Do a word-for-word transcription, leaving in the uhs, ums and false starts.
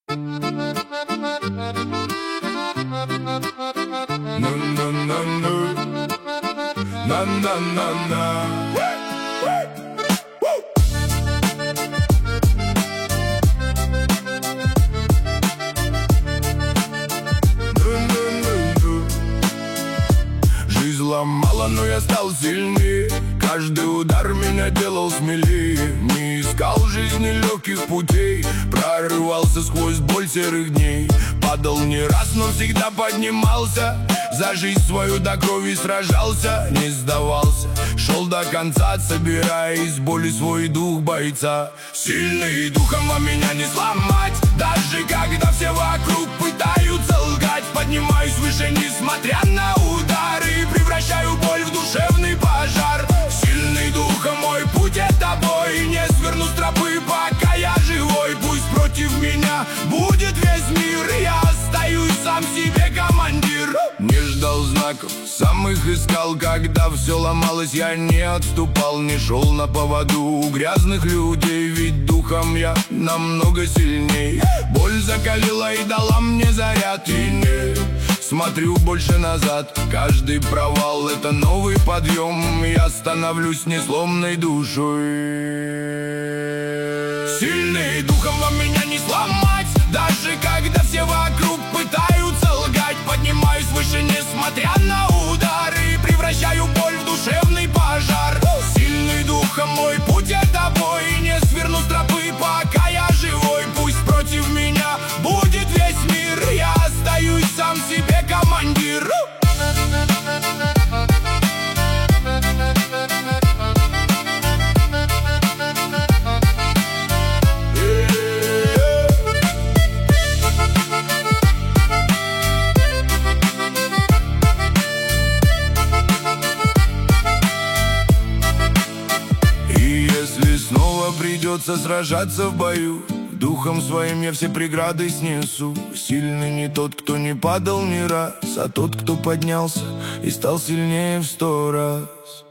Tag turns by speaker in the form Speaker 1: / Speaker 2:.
Speaker 1: На-на-на-на. Жизнь ломала, но я стал сильнее. Каждый удар меня делал смелее. Не искал в жизни легких путей, прорывался сквозь боль серых дней. Падал не раз, но всегда поднимался. За жизнь свою до крови сражался, не сдавался. Шел до конца, собирая из боли свой дух бойца. Сильный духом, а меня не сломать. Даже когда все вокруг пытаются лгать, поднимаюсь выше, несмотря на удары. Превращаю боль в душевный пожар. Сильный духом, мой путь это бой. Не сверну с тропы, пока я живой. Пусть против меня будет весь мир, я остаюсь сам себе командир. Не ждал знаков, сам их искал. Когда все ломалось, я не отступал. Не шел на поводу у грязных людей. Ведь духом я намного сильней. Боль закалила и дала мне заряд. И не смотрю больше назад. Каждый провал — это новый подъем. Я становлюсь несломной душой. Сильный духом, вам меня не сломать. Даже когда все вокруг пытаются лгать, поднимаюсь выше, несмотря на удары. Превращаю боль в душевный пожар. Сильный духом, мой путь это бой. Не сверну с тропы, пока я живой. Пусть против меня будет весь мир, я остаюсь сам себе командир. Придется сражаться в бою. Духом своим я все преграды снесу. Сильный не тот, кто не падал ни раз, а тот, кто поднялся и стал сильнее в сто раз.